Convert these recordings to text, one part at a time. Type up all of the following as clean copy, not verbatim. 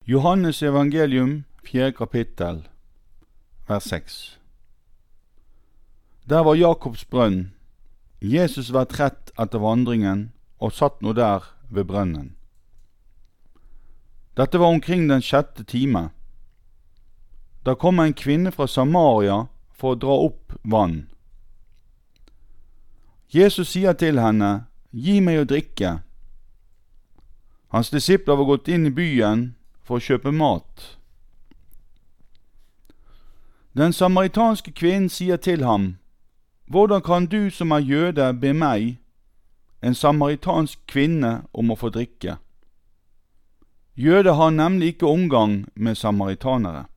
Johannes evangelium, 4. kapittel, vers 6. Der var Jakobs brønn. Jesus var trett etter vandringen, og satt nå der ved brønnen. Dette var omkring den 6. time. Da kom en kvinne fra Samaria for å dra opp vann. Jesus sier til henne, «Gi meg å drikke.» Hans disipler var gått inn i byen for å kjøpe mat. Den samaritanske kvinnen sier til ham, «Hvordan kan du som er jøde be meg, en samaritansk kvinne, om å få drikke?» Jøder har nemlig ikke omgang med samaritanere.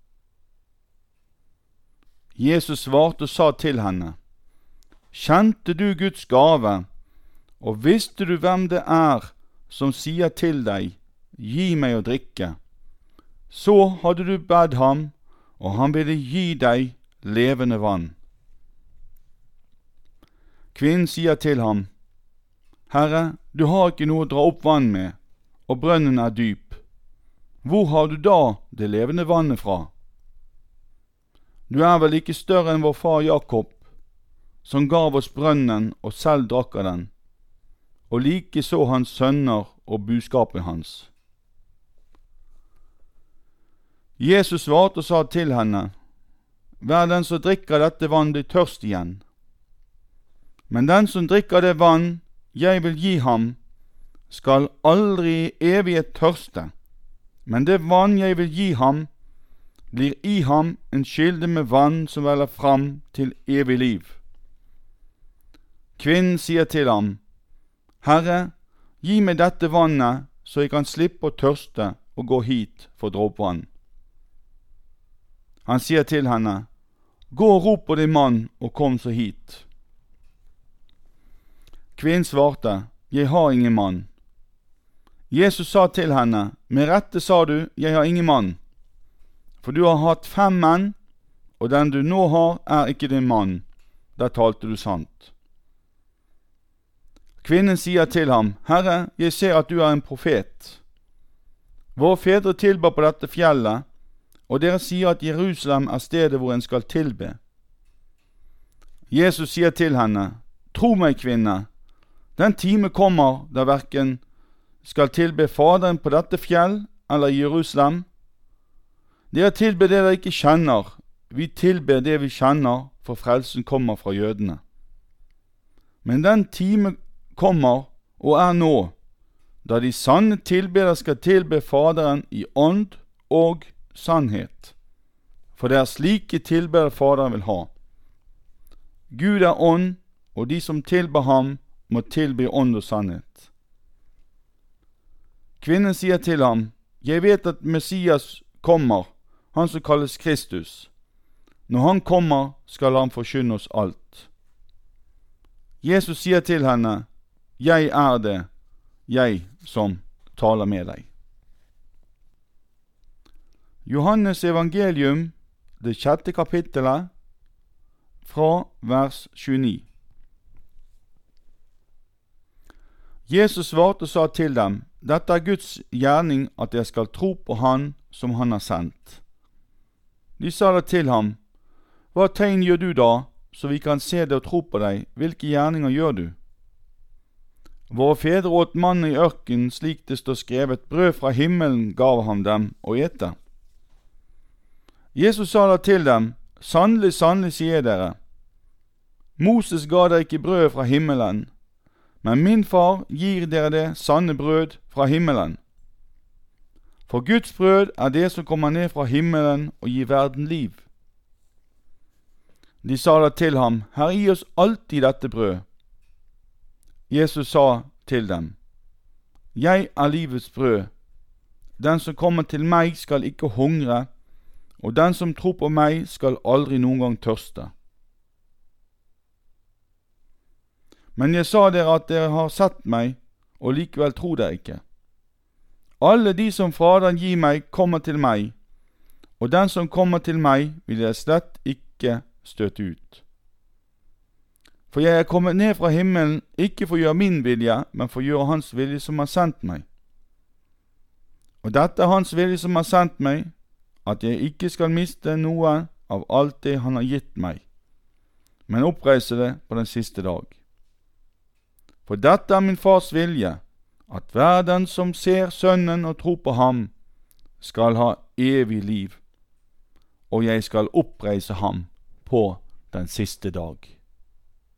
Jesus svarte og sa til henne, «Kjente du Guds gave, og visste du hvem det er som sier til deg, gi meg å drikke, så hadde du bedt ham, og han ville gi deg levende vann.» Kvinnen sier til ham, «Herre, du har ikke noe å dra opp vann med, og brønnen er dyp. Hvor har du da det levende vannet fra? Du er vel ikke større enn vår far Jakob, som gav oss brønnen og selv drakk av den, og like så hans sønner og buskapet hans.» Jesus svarte og sa til henne, «Hver den som drikker dette vann blir tørst igjen. Men den som drikker det vann jeg vil gi ham, skal aldri i evighet tørste. Men det vann jeg vil gi ham, blir i ham en kilde med vann som veller fram til evig liv.» Kvinnen sier til ham, «Herre, gi meg dette vannet, så jeg kan slippe å tørste og gå hit for å dra opp vann.» Han sier til henne, «Gå og rop på din mann, og kom så hit.» Kvinnen svarte, «Jeg har ingen mann.» Jesus sa til henne, «Med rette sa du, jeg har ingen mann, for du har hatt 5 menn, og den du nå har er ikke din mann. Der talte du sant.» Kvinnen sier til ham, «Herre, jeg ser at du er en profet. Våre fedre tilba på dette fjellet, og dere sier at Jerusalem er stedet hvor en skal tilbe.» Jesus sier til henne, «Tro meg, kvinne, den time kommer da hverken skal tilbe Faderen på dette fjell eller i Jerusalem. Dere tilber det dere ikke kjenner, vi tilber det vi kjenner, for frelsen kommer fra jødene. Men den time kommer, og er nå, da de sanne tilbedere skal tilbe Faderen i ånd og sannhet, for det er slike tilbedere Faderen vil ha. Gud er ånd, og de som tilber ham må tilbe ånd og sannhet. Kvinnen sier til ham, «Jeg vet at Messias kommer, han som kalles Kristus. Når han kommer, skal han forkynne oss alt.» Jesus sier til henne, «Jeg er det, jeg som taler med deg.» Johannes evangelium, det 6. kapittelet, fra vers 29. Jesus svarte og sa til dem, «Dette er Guds gjerning at jeg skal tro på Han som Han har sendt.» De sa da til ham, «Hva tegn gjør du da, så vi kan se det og tro på deg? Hvilke gjerninger gjør du?» «Våre fedre åt manna i ørkenen, slik det står skrevet, brød fra himmelen gav ham dem å ete.» Jesus sa da til dem, «Sannelig, sannelig sier dere, Moses ga dere ikke brød fra himmelen, men min far gir dere det sanne brød fra himmelen. For Guds brød er det som kommer ned fra himmelen og gir verden liv.» De sa da til ham, «Herre, gi oss alltid dette brød.» Jesus sa til dem, «Jeg er livets brød. Den som kommer til meg skal ikke hungre, og den som tror på meg skal aldri noen gang tørste. Men jeg sa dere at dere har sett meg, og likevel tror dere ikke. Alle de som Faderen gir meg, kommer til meg, og den som kommer til meg, vil jeg slett ikke støte ut. For jeg er kommet ned fra himmelen, ikke for å gjøre min vilje, men for å gjøre hans vilje som har sendt meg. Og dette er hans vilje som har sendt meg, at jeg ikke skal miste noe av alt det han har gitt meg, men oppreise det på den siste dag. For dette er min fars vilje, at hver den som ser Sønnen og tror på ham, skal ha evig liv, og jeg skal oppreise ham på den siste dag.